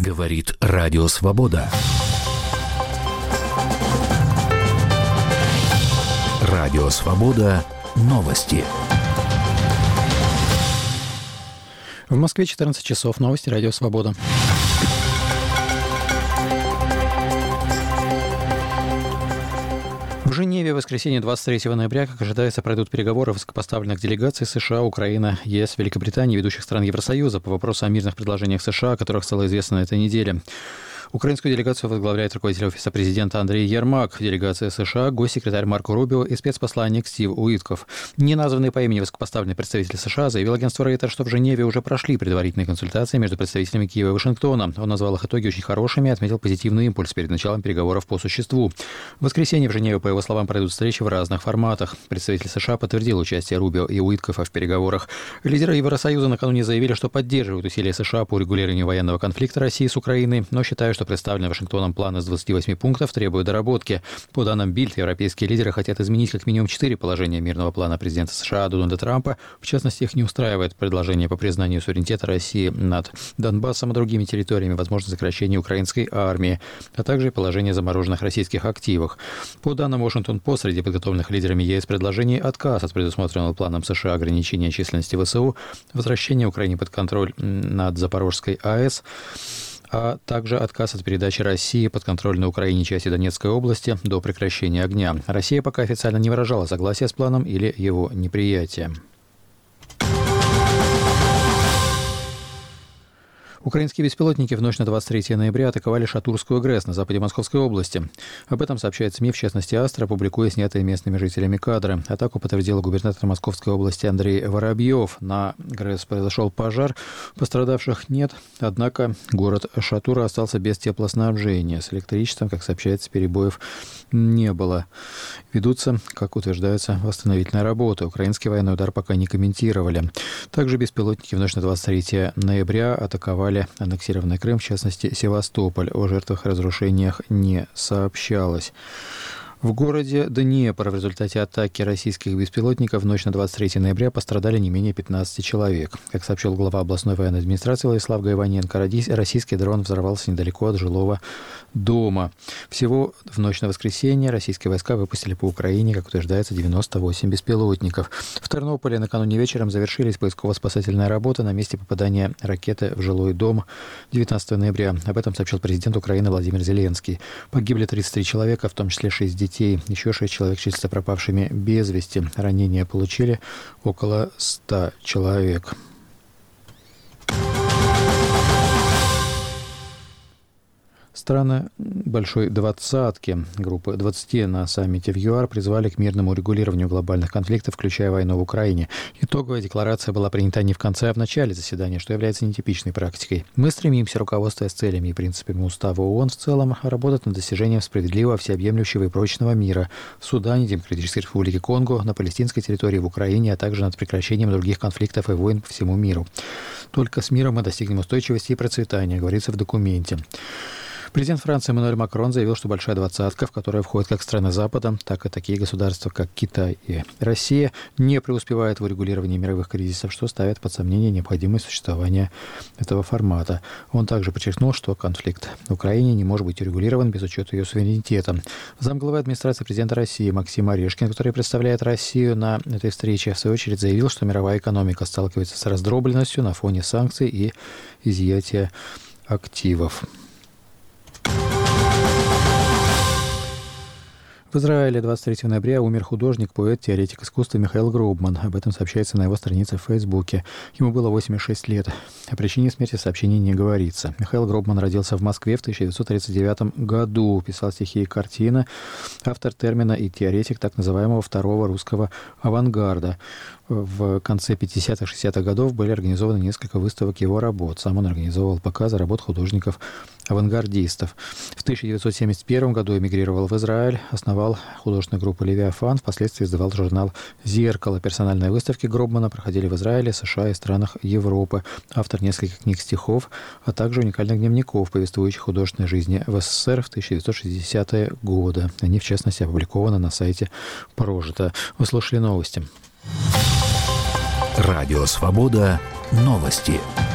Говорит Радио Свобода. Радио Свобода. Новости. В Москве 14 часов. Новости Радио Свобода. В Женеве в воскресенье 23 ноября, как ожидается, пройдут переговоры высокопоставленных делегаций США, Украины, ЕС, Великобритании, ведущих стран Евросоюза по вопросу о мирных предложениях США, о которых стало известно на этой неделе. Украинскую делегацию возглавляет руководитель Офиса президента Андрей Ермак, делегация США, госсекретарь Марко Рубио и спецпосланник Стив Уитков. Неназванный по имени высокопоставленный представитель США заявил агентству Reuters, что в Женеве уже прошли предварительные консультации между представителями Киева и Вашингтона. Он назвал их итоги очень хорошими и отметил позитивный импульс перед началом переговоров по существу. В воскресенье в Женеве, по его словам, пройдут встречи в разных форматах. Представитель США подтвердил участие Рубио и Уиткофа в переговорах. Лидеры Евросоюза накануне заявили, что поддерживают усилия США по урегулированию военного конфликта России с Украиной, но считают, что представленный Вашингтоном план из 28 пунктов требует доработки. По данным Бильд, европейские лидеры хотят изменить как минимум 4 положения мирного плана президента США Дональда Трампа. В частности, их не устраивает предложение по признанию суверенитета России над Донбассом и другими территориями, возможно сокращение украинской армии, а также положение о замороженных российских активах. По данным Washington-Post, среди подготовленных лидерами ЕС предложений отказ от предусмотренного планом США ограничения численности ВСУ, возвращение Украине под контроль над Запорожской АЭС, а также отказ от передачи России под контроль на Украине части Донецкой области до прекращения огня. Россия пока официально не выражала согласия с планом или его неприятия. Украинские беспилотники в ночь на 23 ноября атаковали Шатурскую ГРЭС на западе Московской области. Об этом сообщает СМИ, в частности Астра, публикуя снятые местными жителями кадры. Атаку подтвердил губернатор Московской области Андрей Воробьев. На ГРЭС произошел пожар, пострадавших нет, однако город Шатура остался без теплоснабжения. С электричеством, как сообщается, перебоев не было. Ведутся, как утверждается, восстановительные работы. Украинский военный удар пока не комментировали. Также беспилотники в ночь на 23 ноября атаковали аннексированный Крым, в частности, Севастополь. О жертвах и разрушениях не сообщалось. В городе Днепр в результате атаки российских беспилотников в ночь на 23 ноября пострадали не менее 15 человек. Как сообщил глава областной военной администрации Владислав Гайваненко, российский дрон взорвался недалеко от жилого дома. Всего в ночь на воскресенье российские войска выпустили по Украине, как утверждается, 98 беспилотников. В Тернополе накануне вечером завершились поисково-спасательные работы на месте попадания ракеты в жилой дом 19 ноября. Об этом сообщил президент Украины Владимир Зеленский. Погибли 33 человека, в том числе 6 детей. Еще 6 человек числятся пропавшими без вести. Ранения получили около 100 человек. Страны Большой Двадцатки, группы 20 на саммите в ЮАР призвали к мирному урегулированию глобальных конфликтов, включая войну в Украине. Итоговая декларация была принята не в конце, а в начале заседания, что является нетипичной практикой. Мы стремимся, руководствуясь целями и принципами Устава ООН в целом, работать над достижением справедливого, всеобъемлющего и прочного мира в Судане, Демократической Республике Конго, на палестинской территории в Украине, а также над прекращением других конфликтов и войн по всему миру. Только с миром мы достигнем устойчивости и процветания, говорится в документе. Президент Франции Эммануэль Макрон заявил, что Большая Двадцатка, в которую входят как страны Запада, так и такие государства, как Китай и Россия, не преуспевает в урегулировании мировых кризисов, что ставит под сомнение необходимость существования этого формата. Он также подчеркнул, что конфликт в Украине не может быть урегулирован без учета ее суверенитета. Замглавы администрации президента России Максим Орешкин, который представляет Россию на этой встрече, в свою очередь заявил, что мировая экономика сталкивается с раздробленностью на фоне санкций и изъятия активов. В Израиле 23 ноября умер художник, поэт, теоретик искусства Михаил Гробман. Об этом сообщается на его странице в Фейсбуке. Ему было 86 лет. О причине смерти в сообщении не говорится. Михаил Гробман родился в Москве в 1939 году. Писал стихи и картины. Автор термина и теоретик так называемого второго русского авангарда. В конце 50-х, 60-х годов были организованы несколько выставок его работ. Сам он организовывал показы работ художников-авангардистов. В 1971 году эмигрировал в Израиль, основал художественную группу «Левиафан», впоследствии издавал журнал «Зеркало». Персональные выставки Гробмана проходили в Израиле, США и странах Европы. Автор нескольких книг стихов, а также уникальных дневников, повествующих художественной жизни в СССР в 1960-е годы. Они, в частности, опубликованы на сайте «Прожито». Вы слушали новости. Радио Свобода. Новости.